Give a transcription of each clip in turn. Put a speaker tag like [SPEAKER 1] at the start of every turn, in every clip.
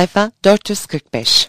[SPEAKER 1] Sayfa 445.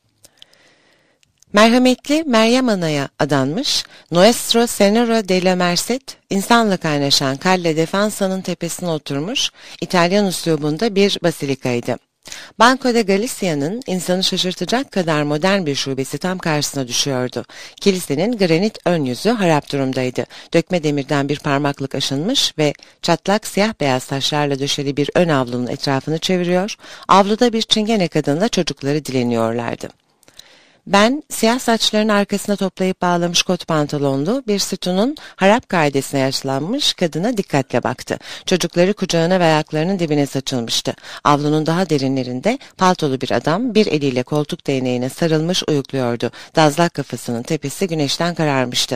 [SPEAKER 1] Merhametli Meryem Ana'ya adanmış Nuestro Senora de la Merced, insanla kaynaşan Calle Defensa'nın tepesine oturmuş İtalyan üslubunda bir basilikaydı. Banco de Galicia'nın insanı şaşırtacak kadar modern bir şubesi tam karşısına düşüyordu. Kilisenin granit ön yüzü harap durumdaydı. Dökme demirden bir parmaklık aşınmış ve çatlak siyah beyaz taşlarla döşeli bir ön avlunun etrafını çeviriyor, avluda bir çingene kadınla çocukları dileniyorlardı. Ben, siyah saçlarını arkasına toplayıp bağlamış kot pantolonlu bir sütunun harap kaidesine yaşlanmış kadına dikkatle baktı. Çocukları kucağına ve ayaklarının dibine saçılmıştı. Avlunun daha derinlerinde paltolu bir adam bir eliyle koltuk değneğine sarılmış uyukluyordu. Dazlak kafasının tepesi güneşten kararmıştı.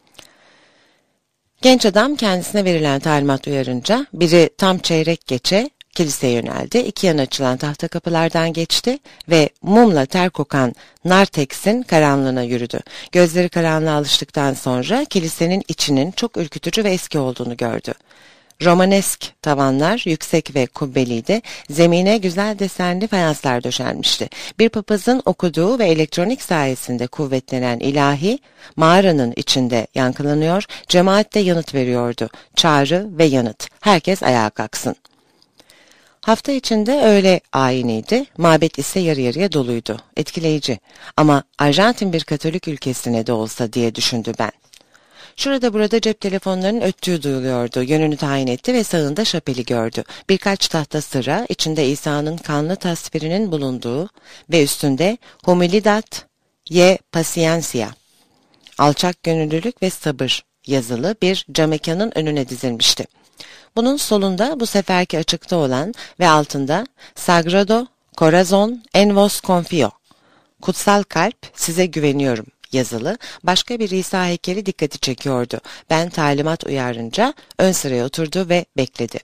[SPEAKER 1] Genç adam kendisine verilen talimat uyarınca biri tam çeyrek geçe kiliseye yöneldi. İki yana açılan tahta kapılardan geçti ve mumla ter kokan narteksin karanlığına yürüdü. Gözleri karanlığa alıştıktan sonra kilisenin içinin çok ürkütücü ve eski olduğunu gördü. Romanesk tavanlar yüksek ve kubbeliydi. Zemine güzel desenli fayanslar döşenmişti. Bir papazın okuduğu ve elektronik sayesinde kuvvetlenen ilahi mağaranın içinde yankılanıyor, cemaat de yanıt veriyordu. Çağrı ve yanıt. Herkes ayağa kalksın. Hafta içinde öğle ayiniydi, mabet ise yarı yarıya doluydu. Etkileyici ama Arjantin bir Katolik ülkesine de olsa diye düşündü ben. Şurada burada cep telefonlarının öttüğü duyuluyordu. Yönünü tayin etti ve sağında şapeli gördü. Birkaç tahta sıra içinde İsa'nın kanlı tasvirinin bulunduğu ve üstünde Humildad y Paciencia, alçak gönüllülük ve sabır yazılı bir camekanın önüne dizilmişti. Bunun solunda bu seferki açıkta olan ve altında Sagrado Corazon en vos confío, kutsal kalp size güveniyorum yazılı başka bir İsa heykeli dikkati çekiyordu. Ben talimat uyarınca ön sıraya oturdu ve bekledi.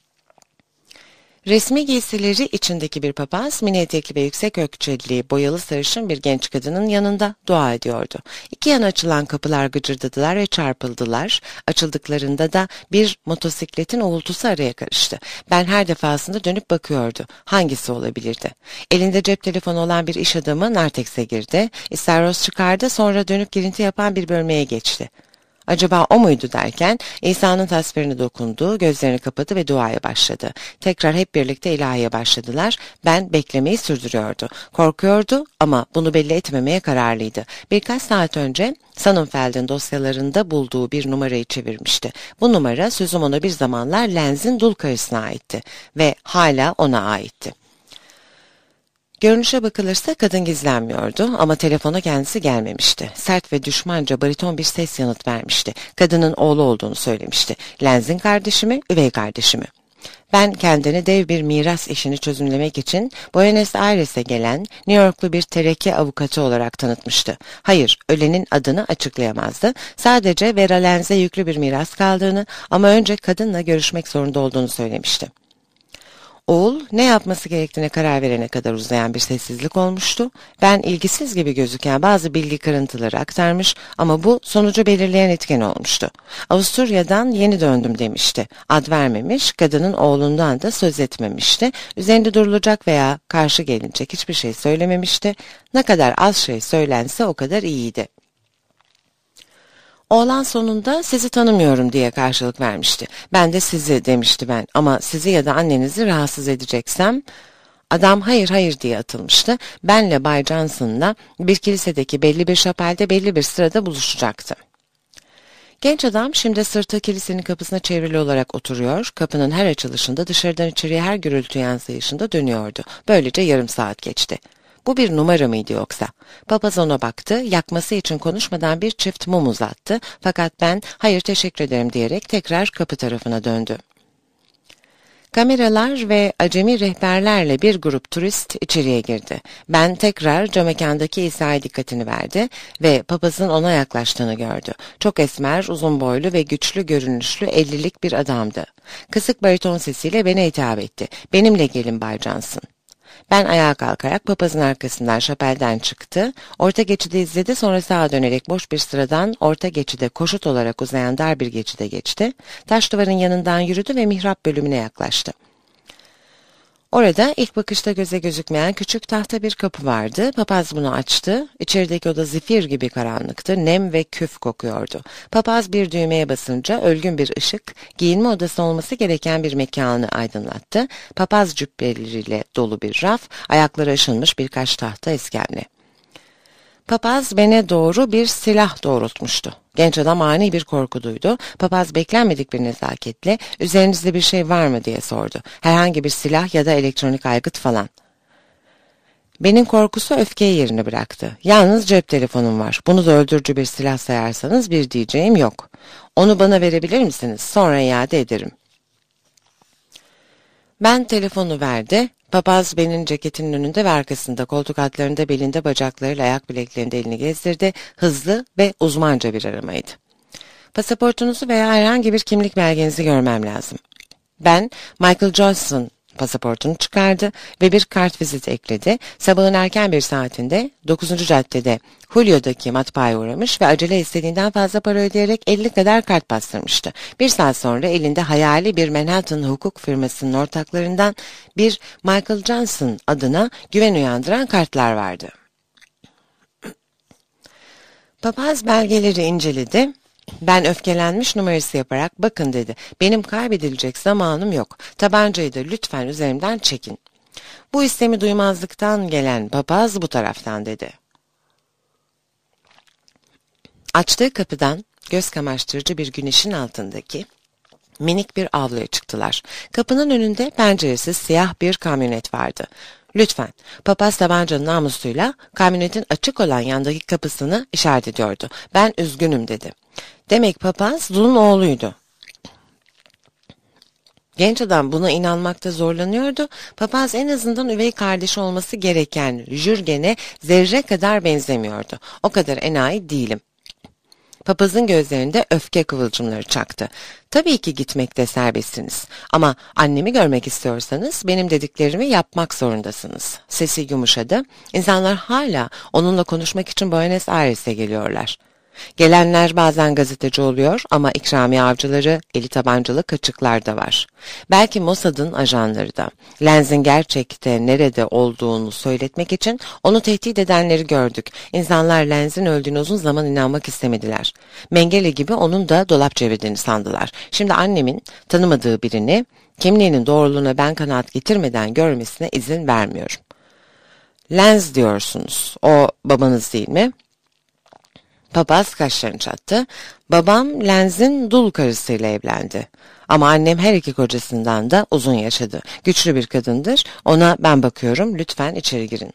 [SPEAKER 1] Resmi giysileri içindeki bir papaz, mini etekli ve yüksek ökçeli, boyalı sarışın bir genç kadının yanında dua ediyordu. İki yana açılan kapılar gıcırdadılar ve çarpıldılar. Açıldıklarında da bir motosikletin uğultusu araya karıştı. Ben her defasında dönüp bakıyordu. Hangisi olabilirdi? Elinde cep telefonu olan bir iş adamı nartekse girdi. İsterros çıkardı, sonra dönüp girinti yapan bir bölmeye geçti. Acaba o muydu derken İsa'nın tasvirine dokundu, gözlerini kapadı ve duaya başladı. Tekrar hep birlikte ilahiye başladılar. Ben beklemeyi sürdürüyordu. Korkuyordu ama bunu belli etmemeye kararlıydı. Birkaç saat önce Sonnenfeld'in dosyalarında bulduğu bir numarayı çevirmişti. Bu numara sözüm ona bir zamanlar Lenz'in dul karısına aitti ve hala ona aitti. Görünüşe bakılırsa kadın gizlenmiyordu ama telefona kendisi gelmemişti. Sert ve düşmanca bariton bir ses yanıt vermişti. Kadının oğlu olduğunu söylemişti. Lenz'in kardeşi mi, üvey kardeşi mi? Ben kendini dev bir miras işini çözümlemek için Buenos Aires'e gelen New Yorklu bir tereke avukatı olarak tanıtmıştı. Hayır, ölenin adını açıklayamazdı. Sadece Vera Lenz'e yüklü bir miras kaldığını ama önce kadınla görüşmek zorunda olduğunu söylemişti. Oğul ne yapması gerektiğine karar verene kadar uzayan bir sessizlik olmuştu. Ben ilgisiz gibi gözüken bazı bilgi kırıntıları aktarmış ama bu sonucu belirleyen etken olmuştu. Avusturya'dan yeni döndüm demişti. Ad vermemiş, kadının oğlundan da söz etmemişti. Üzerinde durulacak veya karşı gelinecek hiçbir şey söylememişti. Ne kadar az şey söylense o kadar iyiydi. Oğlan sonunda sizi tanımıyorum diye karşılık vermişti. Ben de sizi demişti ben ama sizi ya da annenizi rahatsız edeceksem... Adam hayır hayır diye atılmıştı. Benle Bay Johnson'la bir kilisedeki belli bir şapelde belli bir sırada buluşacaktı. Genç adam şimdi sırtı kilisenin kapısına çevrili olarak oturuyor, kapının her açılışında dışarıdan içeriye her gürültü yansıyışında dönüyordu. Böylece yarım saat geçti. Bu bir numara mıydı yoksa? Papaz ona baktı, yakması için konuşmadan bir çift mum uzattı fakat ben hayır teşekkür ederim diyerek tekrar kapı tarafına döndü. Kameralar ve acemi rehberlerle bir grup turist içeriye girdi. Ben tekrar camekandaki İsa'ya dikkatini verdi ve papazın ona yaklaştığını gördü. Çok esmer, uzun boylu ve güçlü görünüşlü 50'lik bir adamdı. Kısık bariton sesiyle bana hitap etti. Benimle gelin Bay Johnson. Ben ayağa kalkarak papazın arkasından şapelden çıktı, orta geçidi izledi, sonra sağa dönerek boş bir sıradan orta geçide koşut olarak uzayan dar bir geçide geçti, taş duvarın yanından yürüdü ve mihrap bölümüne yaklaştı. Orada ilk bakışta göze gözükmeyen küçük tahta bir kapı vardı. Papaz bunu açtı. İçerideki oda zifir gibi karanlıktı. Nem ve küf kokuyordu. Papaz bir düğmeye basınca ölgün bir ışık, giyinme odası olması gereken bir mekanı aydınlattı. Papaz cübbeleriyle dolu bir raf, ayakları aşınmış birkaç tahta iskemle. Papaz bana doğru bir silah doğrultmuştu. Genç adam ani bir korku duydu. Papaz beklenmedik bir nezaketle üzerinizde bir şey var mı diye sordu. Herhangi bir silah ya da elektronik aygıt falan. Benim korkusu öfkeye yerini bıraktı. Yalnız cep telefonum var. Bunu da öldürücü bir silah sayarsanız bir diyeceğim yok. Onu bana verebilir misiniz? Sonra iade ederim. Ben telefonu verdi. Papaz benim ceketinin önünde ve arkasında, koltuk altlarında, belinde, bacaklarıyla, ayak bileklerinde elini gezdirdi. Hızlı ve uzmanca bir aramaydı. Pasaportunuzu veya herhangi bir kimlik belgenizi görmem lazım. Ben Michael Johnson pasaportunu çıkardı ve bir kartvizit ekledi. Sabahın erken bir saatinde 9. caddede Julio'daki matbaaya uğramış ve acele istediğinden fazla para ödeyerek 50 kadar kart bastırmıştı. Bir saat sonra elinde hayali bir Manhattan hukuk firmasının ortaklarından bir Michael Johnson adına güven uyandıran kartlar vardı. Papaz belgeleri inceledi. Ben öfkelenmiş numarası yaparak bakın dedi. Benim kaybedilecek zamanım yok. Tabancayı da lütfen üzerimden çekin. Bu istemi duymazlıktan gelen papaz bu taraftan dedi. Açtığı kapıdan göz kamaştırıcı bir güneşin altındaki minik bir avluya çıktılar. Kapının önünde penceresiz siyah bir kamyonet vardı. Lütfen, papaz tabancanın namusuyla kamyonetin açık olan yandaki kapısını işaret ediyordu. Ben üzgünüm dedi. Demek papaz Dul'un oğluydu. Genç adam buna inanmakta zorlanıyordu. Papaz en azından üvey kardeşi olması gereken Jürgen'e zerre kadar benzemiyordu. O kadar enayi değilim. Papazın gözlerinde öfke kıvılcımları çaktı. Tabii ki gitmekte serbestsiniz. Ama annemi görmek istiyorsanız benim dediklerimi yapmak zorundasınız. Sesi yumuşadı. İnsanlar hala onunla konuşmak için Buenos Aires'e geliyorlar. Gelenler bazen gazeteci oluyor ama ikramiye avcıları, eli tabancalı kaçıklar da var. Belki Mossad'ın ajanları da. Lenz'in gerçekte nerede olduğunu söyletmek için onu tehdit edenleri gördük. İnsanlar Lenz'in öldüğüne uzun zaman inanmak istemediler. Mengele gibi onun da dolap çevirdiğini sandılar. Şimdi annemin tanımadığı birini kimliğinin doğruluğuna ben kanaat getirmeden görmesine izin vermiyorum. Lenz diyorsunuz. O babanız değil mi? Papaz kaşlarını çattı. Babam Lenz'in dul karısıyla evlendi. Ama annem her iki kocasından da uzun yaşadı. Güçlü bir kadındır. Ona ben bakıyorum. Lütfen içeri girin.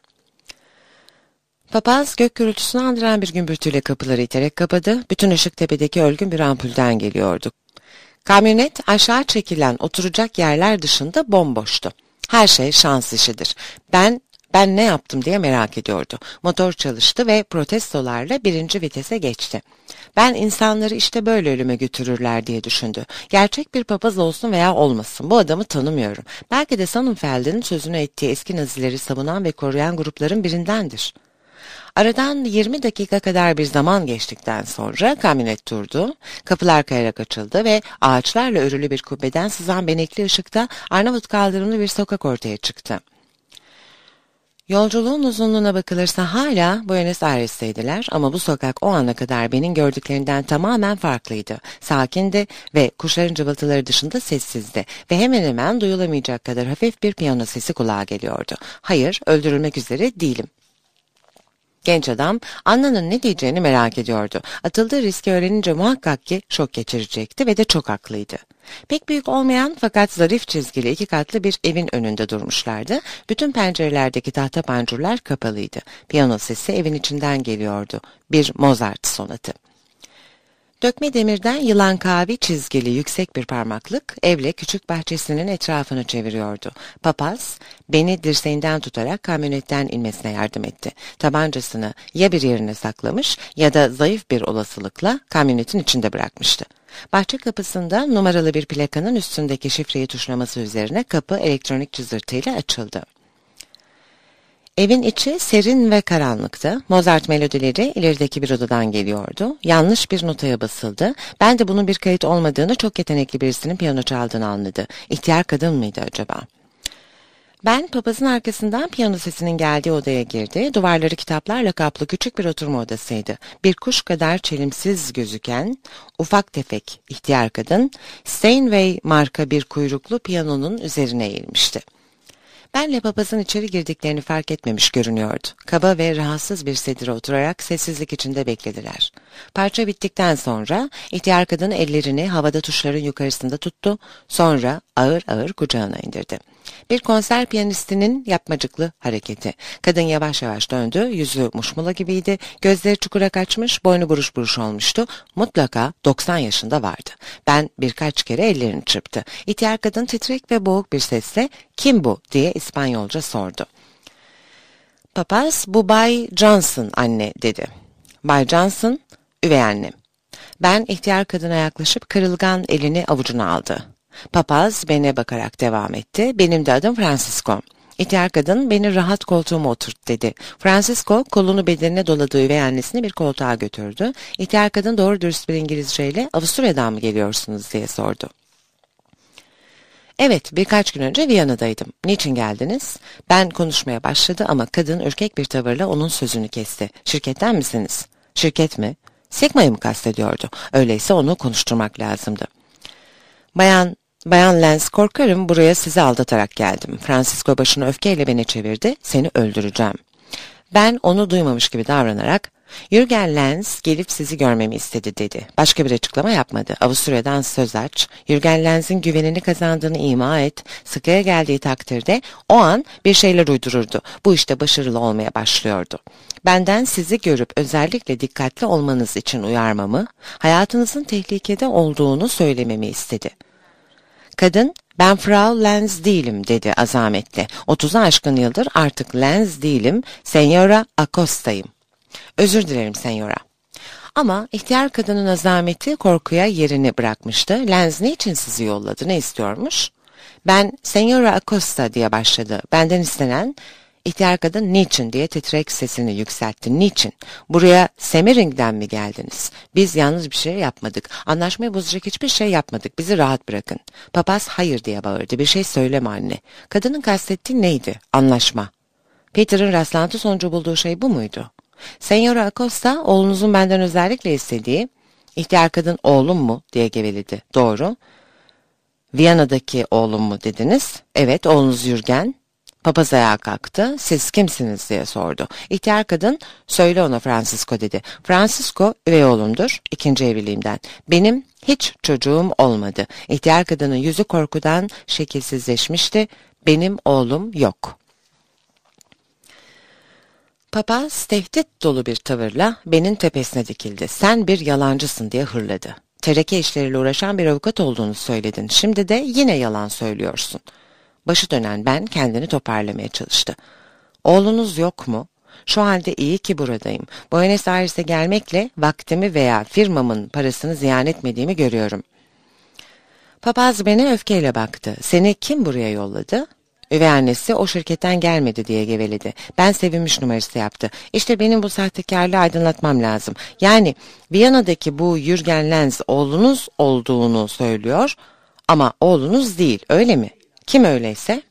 [SPEAKER 1] Papaz gök gürültüsünü andıran bir gümbürtüyle kapıları iterek kapadı. Bütün ışık tepedeki ölgün bir ampulden geliyordu. Kamyonet aşağı çekilen oturacak yerler dışında bomboştu. Her şey şans işidir. Ben ne yaptım diye merak ediyordu. Motor çalıştı ve protestolarla birinci vitese geçti. Ben insanları işte böyle ölüme götürürler diye düşündü. Gerçek bir papaz olsun veya olmasın bu adamı tanımıyorum. Belki de Sonnenfeld'in sözünü ettiği eski Nazileri savunan ve koruyan grupların birindendir. Aradan 20 dakika kadar bir zaman geçtikten sonra kamyonet durdu, kapılar kayarak açıldı ve ağaçlarla örülü bir kubbeden sızan benekli ışıkta Arnavut kaldırımlı bir sokak ortaya çıktı. Yolculuğun uzunluğuna bakılırsa hala Buenos Aires'teydiler ama bu sokak o ana kadar benim gördüklerinden tamamen farklıydı. Sakindi ve kuşların cıvıltıları dışında sessizdi ve hemen hemen duyulamayacak kadar hafif bir piyano sesi kulağa geliyordu. Hayır, öldürülmek üzere değilim. Genç adam Anna'nın ne diyeceğini merak ediyordu. Atıldığı riski öğrenince muhakkak ki şok geçirecekti ve de çok haklıydı. Pek büyük olmayan fakat zarif çizgili 2 katlı bir evin önünde durmuşlardı. Bütün pencerelerdeki tahta pancurlar kapalıydı. Piyano sesi evin içinden geliyordu. Bir Mozart sonatı. Dökme demirden yılan kavi çizgili yüksek bir parmaklık evle küçük bahçesinin etrafını çeviriyordu. Papaz beni dirseğinden tutarak kamyonetten inmesine yardım etti. Tabancasını ya bir yerine saklamış ya da zayıf bir olasılıkla kamyonetin içinde bırakmıştı. Bahçe kapısında numaralı bir plakanın üstündeki şifreyi tuşlaması üzerine kapı elektronik cızırtıyla açıldı. Evin içi serin ve karanlıktı. Mozart melodileri ilerideki bir odadan geliyordu. Yanlış bir notaya basıldı. Ben de bunun bir kayıt olmadığını, çok yetenekli birisinin piyano çaldığını anladı. İhtiyar kadın mıydı acaba? Ben papazın arkasından piyano sesinin geldiği odaya girdi. Duvarları kitaplarla kaplı küçük bir oturma odasıydı. Bir kuş kadar çelimsiz gözüken, ufak tefek ihtiyar kadın, Steinway marka bir kuyruklu piyanonun üzerine eğilmişti. Benle papazın içeri girdiklerini fark etmemiş görünüyordu. Kaba ve rahatsız bir sedire oturarak sessizlik içinde beklediler. Parça bittikten sonra ihtiyar kadın ellerini havada tuşların yukarısında tuttu, sonra ağır ağır kucağına indirdi. Bir konser piyanistinin yapmacıklı hareketi. Kadın yavaş yavaş döndü, yüzü muşmula gibiydi, gözleri çukura kaçmış, boynu buruş buruş olmuştu. Mutlaka 90 yaşında vardı. Ben birkaç kere ellerini çırptı. İhtiyar kadın titrek ve boğuk bir sesle "Kim bu?" diye İspanyolca sordu. Papaz, "Bu Bay Johnson anne," dedi. Bay Johnson, üvey annem. Ben ihtiyar kadına yaklaşıp kırılgan elini avucuna aldı. Papaz bana bakarak devam etti. "Benim de adım Francisco." İhtiyar kadın, "Beni rahat koltuğuma oturt," dedi. Francisco kolunu bedenine doladığı üvey annesini bir koltuğa götürdü. İhtiyar kadın doğru dürüst bir İngilizceyle "Avusturya'dan mı geliyorsunuz?" diye sordu. "Evet, birkaç gün önce Viyana'daydım. Niçin geldiniz?" Ben konuşmaya başladı ama kadın ürkek bir tavırla onun sözünü kesti. "Şirketten misiniz?" "Şirket mi?" "Sigma'yı mı kastediyordu? Öyleyse onu konuşturmak lazımdı." Bayan Lenz, korkarım buraya sizi aldatarak geldim." Francisco başını öfkeyle beni çevirdi. "Seni öldüreceğim." Ben onu duymamış gibi davranarak, "Jürgen Lenz gelip sizi görmemi istedi," dedi. Başka bir açıklama yapmadı. "Avusturya'dan söz aç, Jürgen Lenz'in güvenini kazandığını ima et, sıkıya geldiği takdirde o an bir şeyler uydururdu. Bu işte başarılı olmaya başlıyordu. Benden sizi görüp özellikle dikkatli olmanız için uyarmamı, hayatınızın tehlikede olduğunu söylememi istedi." Kadın, "Ben Frau Lenz değilim," dedi azametle. 30'u aşkın yıldır artık Lenz değilim, Senyora Acosta'yım. "Özür dilerim Senyora." Ama ihtiyar kadının azameti korkuya yerini bırakmıştı. "Lenz niçin sizi yolladı, ne istiyormuş?" "Ben Senyora Acosta," diye başladı. Benden istenen, ihtiyar kadın "Niçin?" diye titrek sesini yükseltti. "Niçin? Buraya Semmering'den mi geldiniz? Biz yalnız bir şey yapmadık. Anlaşmayı bozacak hiçbir şey yapmadık. Bizi rahat bırakın." Papaz "Hayır," diye bağırdı. "Bir şey söyleme anne." Kadının kastettiği neydi? Anlaşma. Peter'ın rastlantı sonucu bulduğu şey bu muydu? Senyora Acosta, "Oğlunuzun benden özellikle istediği..." İhtiyar kadın "Oğlum mu?" diye geveledi. "Doğru." "Viyana'daki oğlum mu dediniz?" "Evet, oğlunuz Jürgen." Papaz ayağa kalktı. "Siz kimsiniz?" diye sordu. İhtiyar kadın, "Söyle ona Francisco," dedi. "Francisco üvey oğlumdur, ikinci evliliğimden. Benim hiç çocuğum olmadı." İhtiyar kadının yüzü korkudan şekilsizleşmişti. "Benim oğlum yok." Papaz tehdit dolu bir tavırla benim tepesine dikildi. "Sen bir yalancısın," diye hırladı. "Tereke işleriyle uğraşan bir avukat olduğunu söyledin. Şimdi de yine yalan söylüyorsun." Başı dönen ben kendini toparlamaya çalıştı. "Oğlunuz yok mu? Şu halde iyi ki buradayım. Buenos Aires'e gelmekle vaktimi veya firmamın parasını ziyan etmediğimi görüyorum." Papaz bana öfkeyle baktı. "Seni kim buraya yolladı?" Üvey annesi "O şirketten gelmedi," diye geveledi. Ben sevinmiş numarası yaptı. "İşte benim bu sahtekarlığı aydınlatmam lazım. Yani Viyana'daki bu Jürgen Lenz oğlunuz olduğunu söylüyor ama oğlunuz değil, öyle mi? Kim öyleyse?"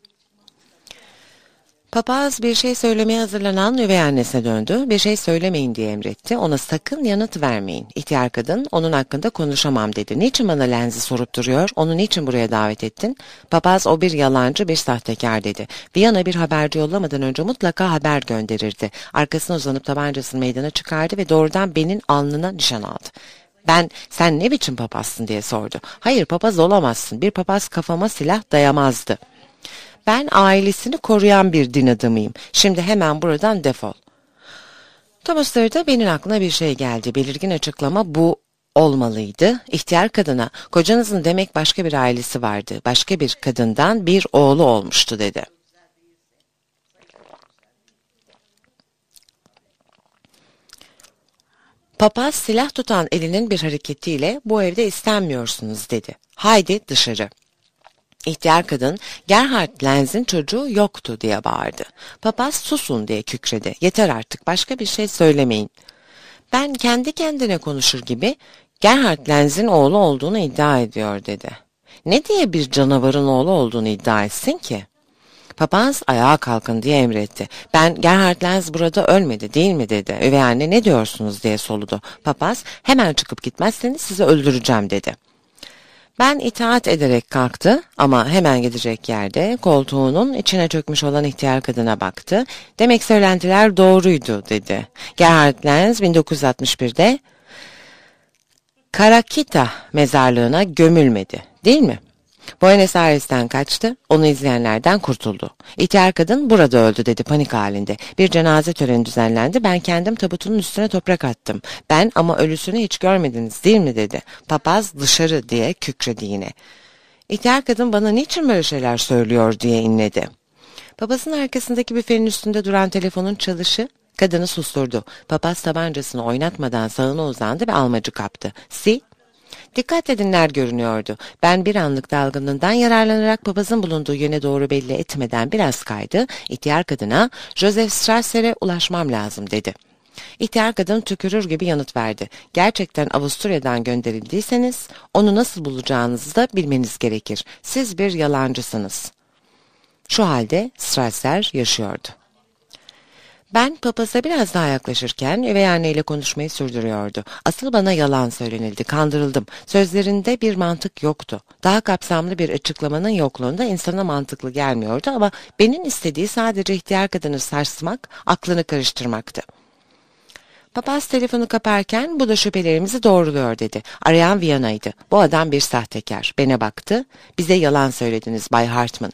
[SPEAKER 1] Papaz bir şey söylemeye hazırlanan üvey annesine döndü. "Bir şey söylemeyin," diye emretti. "Ona sakın yanıt vermeyin." İhtiyar kadın, "Onun hakkında konuşamam," dedi. "Niçin bana Lenz'i sorup duruyor? Onu niçin buraya davet ettin?" Papaz, "O bir yalancı, bir sahtekar," dedi. "Viyana bir haberci yollamadan önce mutlaka haber gönderirdi." Arkasına uzanıp tabancasını meydana çıkardı ve doğrudan benim alnına nişan aldı. "Sen ne biçim papazsın?" diye sordu. "Hayır, papaz olamazsın. Bir papaz kafama silah dayamazdı. Ben ailesini koruyan bir din adamıyım. Şimdi hemen buradan defol." Tam o sırada benim aklına bir şey geldi. Belirgin açıklama bu olmalıydı. İhtiyar kadına, "Kocanızın demek başka bir ailesi vardı. Başka bir kadından bir oğlu olmuştu," dedi. Papaz silah tutan elinin bir hareketiyle "Bu evde istenmiyorsunuz," dedi. "Haydi dışarı." İhtiyar kadın, "Gerhard Lenz'in çocuğu yoktu," diye bağırdı. Papaz "Susun," diye kükredi. "Yeter artık, başka bir şey söylemeyin." Ben kendi kendine konuşur gibi "Gerhard Lenz'in oğlu olduğunu iddia ediyor," dedi. "Ne diye bir canavarın oğlu olduğunu iddia etsin ki?" Papaz ayağa kalkın diye emretti. Ben Gerhard Lenz burada ölmedi değil mi dedi. Üvey anne ne diyorsunuz diye soludu. Papaz hemen çıkıp gitmezseniz sizi öldüreceğim dedi. Ben itaat ederek kalktı ama hemen gidecek yerde koltuğunun içine çökmüş olan ihtiyar kadına baktı. Demek söylentiler doğruydu dedi. Gerhard Lenz 1961'de Karakita mezarlığına gömülmedi değil mi? Buenos Aires'ten kaçtı, onu izleyenlerden kurtuldu. İhtiyar kadın burada öldü dedi panik halinde. Bir cenaze töreni düzenlendi, ben kendim tabutunun üstüne toprak attım. Ben ama ölüsünü hiç görmediniz değil mi dedi. Papaz dışarı diye kükredi yine. İhtiyar kadın bana niçin böyle şeyler söylüyor diye inledi. Papazın arkasındaki büfenin üstünde duran telefonun çalışı kadını susturdu. Papaz tabancasını oynatmadan sağına uzandı ve almacı kaptı. Si? Dikkatle dinler görünüyordu. Ben bir anlık dalgınlığından yararlanarak papazın bulunduğu yöne doğru belli etmeden biraz kaydı. İhtiyar kadına Joseph Strasser'e ulaşmam lazım dedi. İhtiyar kadın tükürür gibi yanıt verdi. Gerçekten Avusturya'dan gönderildiyseniz onu nasıl bulacağınızı da bilmeniz gerekir. Siz bir yalancısınız. Şu halde Strasser yaşıyordu. Ben papaza biraz daha yaklaşırken üvey anneyle konuşmayı sürdürüyordu. Asıl bana yalan söylenildi, kandırıldım. Sözlerinde bir mantık yoktu. Daha kapsamlı bir açıklamanın yokluğunda insana mantıklı gelmiyordu ama benim istediği sadece ihtiyar kadını sarsmak, aklını karıştırmaktı. Papaz telefonu kaparken bu da şüphelerimizi doğruluyor dedi. Arayan Viyana'ydı. Bu adam bir sahtekar. Bana baktı. Bize yalan söylediniz Bay Hartman.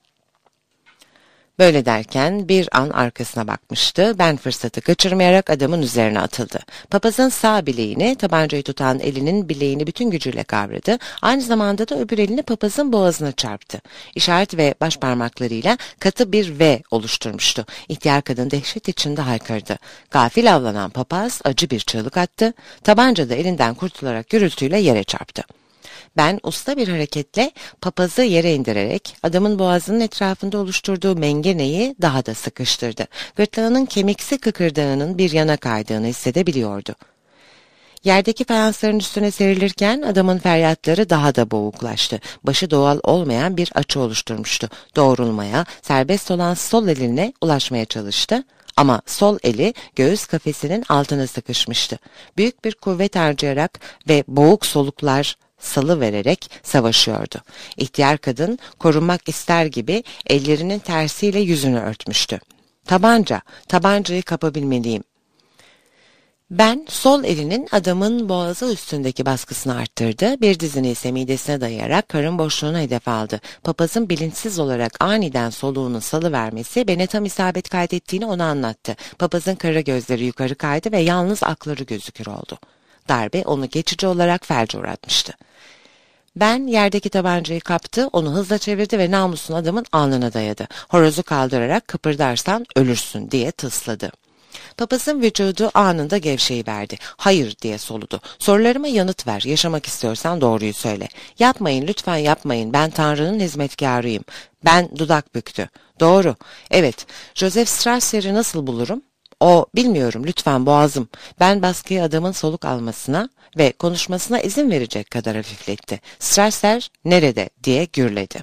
[SPEAKER 1] Böyle derken bir an arkasına bakmıştı. Ben fırsatı kaçırmayarak adamın üzerine atıldı. Papazın sağ bileğini, tabancayı tutan elinin bileğini bütün gücüyle kavradı. Aynı zamanda da öbür elini papazın boğazına çarptı. İşaret ve baş parmaklarıyla katı bir V oluşturmuştu. İhtiyar kadın dehşet içinde haykırdı. Gafil avlanan papaz acı bir çığlık attı. Tabanca da elinden kurtularak gürültüyle yere çarptı. Ben usta bir hareketle papazı yere indirerek adamın boğazının etrafında oluşturduğu mengeneyi daha da sıkıştırdı. Gırtlağının kemiksi kıkırdağının bir yana kaydığını hissedebiliyordu. Yerdeki fayansların üstüne serilirken adamın feryatları daha da boğuklaştı. Başı doğal olmayan bir açı oluşturmuştu. Doğrulmaya, serbest olan sol eline ulaşmaya çalıştı. Ama sol eli göğüs kafesinin altına sıkışmıştı. Büyük bir kuvvet harcayarak ve boğuk soluklar salıvererek savaşıyordu. İhtiyar kadın korunmak ister gibi ellerinin tersiyle yüzünü örtmüştü. Tabancayı kapabilmeliyim. Ben sol elinin adamın boğazı üstündeki baskısını arttırdı, bir dizini ise midesine dayayarak karın boşluğuna hedef aldı. Papazın bilinçsiz olarak aniden soluğunu salıvermesi bana tam isabet kaydettiğini ona anlattı. Papazın kara gözleri yukarı kaydı ve yalnız akları gözükür oldu. Darbe onu geçici olarak felce uğratmıştı. Ben yerdeki tabancayı kaptı, onu hızla çevirdi ve namusunu adamın alnına dayadı. Horozu kaldırarak kıpırdarsan ölürsün diye tısladı. Papazın vücudu anında gevşeyiverdi. Hayır diye soludu. Sorularıma yanıt ver. Yaşamak istiyorsan doğruyu söyle. Yapmayın, lütfen yapmayın. Ben Tanrı'nın hizmetkarıyım. Ben dudak büktü. Doğru. Evet. Joseph Strasser'i nasıl bulurum? Bilmiyorum, lütfen boğazım. Ben baskıyı adamın soluk almasına ve konuşmasına izin verecek kadar hafifletti. Strasser nerede diye gürledi.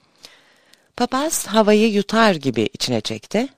[SPEAKER 1] Papaz havayı yutar gibi içine çekti.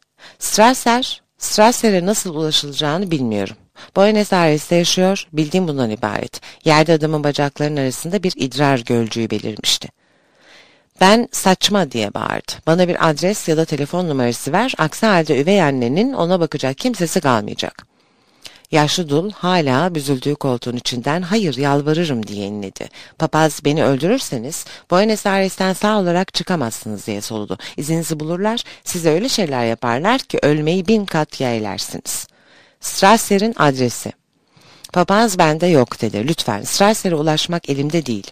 [SPEAKER 1] Strasser'e nasıl ulaşılacağını bilmiyorum. Buenos Aires'te yaşıyor, bildiğim bundan ibaret. Yerde adamın bacaklarının arasında bir idrar gölcüğü belirmişti. Ben saçma diye bağırdı. Bana bir adres ya da telefon numarası ver, aksi halde üvey annenin ona bakacak kimsesi kalmayacak. Yaşlı dul hala büzüldüğü koltuğun içinden hayır yalvarırım diye inledi. Papaz beni öldürürseniz Buenos Aires'ten sağ olarak çıkamazsınız diye soludu. İzinizi bulurlar, size öyle şeyler yaparlar ki ölmeyi 1000 kat yeğlersiniz. Strasser'in adresi. Papaz bende yok dedi. Lütfen Strasser'e ulaşmak elimde değil.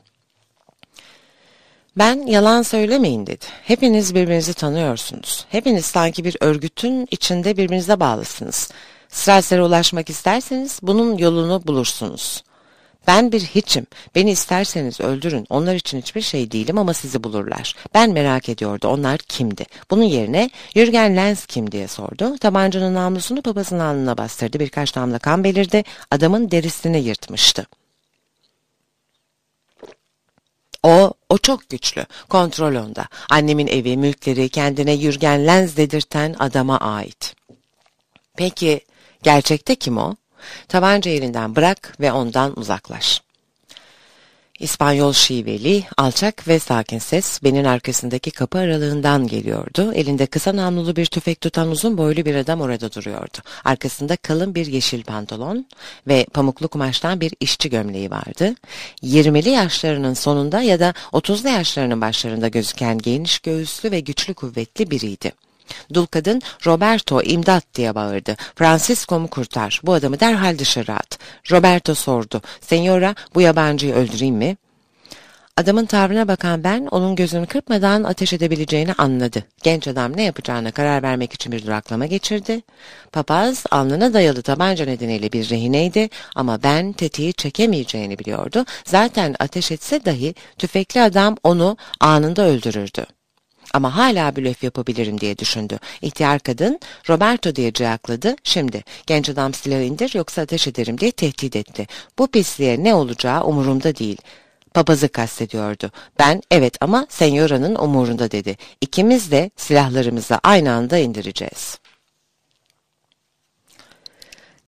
[SPEAKER 1] Ben yalan söylemeyin dedi. Hepiniz birbirinizi tanıyorsunuz. Hepiniz sanki bir örgütün içinde birbirinize bağlısınız. Strasser'e ulaşmak isterseniz bunun yolunu bulursunuz. Ben bir hiçim. Beni isterseniz öldürün. Onlar için hiçbir şey değilim ama sizi bulurlar. Ben merak ediyordu. Onlar kimdi? Bunun yerine Jürgen Lenz kim diye sordu. Tabancanın namlusunu papazın alnına bastırdı. Birkaç damla kan belirdi. Adamın derisini yırtmıştı. O çok güçlü. Kontrol onda. Annemin evi, mülkleri kendine Jürgen Lenz dedirten adama ait. Peki gerçekte kim o? Tabanca elinden bırak ve ondan uzaklaş. İspanyol şiveli, alçak ve sakin ses benim arkasındaki kapı aralığından geliyordu. Elinde kısa namlulu bir tüfek tutan uzun boylu bir adam orada duruyordu. Arkasında kalın bir yeşil pantolon ve pamuklu kumaştan bir işçi gömleği vardı. 20'li yaşlarının sonunda ya da 30'lu yaşlarının başlarında gözüken geniş göğüslü ve güçlü kuvvetli biriydi. Dul kadın Roberto imdat diye bağırdı. Francisco'mu kurtar. Bu adamı derhal dışarı at. Roberto sordu. Senyora bu yabancıyı öldüreyim mi? Adamın tavrına bakan ben onun gözünü kırpmadan ateş edebileceğini anladı. Genç adam ne yapacağına karar vermek için bir duraklama geçirdi. Papaz alnına dayalı tabanca nedeniyle bir rehineydi ama ben tetiği çekemeyeceğini biliyordu. Zaten ateş etse dahi tüfekli adam onu anında öldürürdü. Ama hala blöf yapabilirim diye düşündü. İhtiyar kadın Roberto diye ciyakladı. Şimdi genç adam silahı indir yoksa ateş ederim diye tehdit etti. Bu pisliğe ne olacağı umurumda değil. Papazı kastediyordu. Ben evet ama senyoranın umurunda dedi. İkimiz de silahlarımızı aynı anda indireceğiz.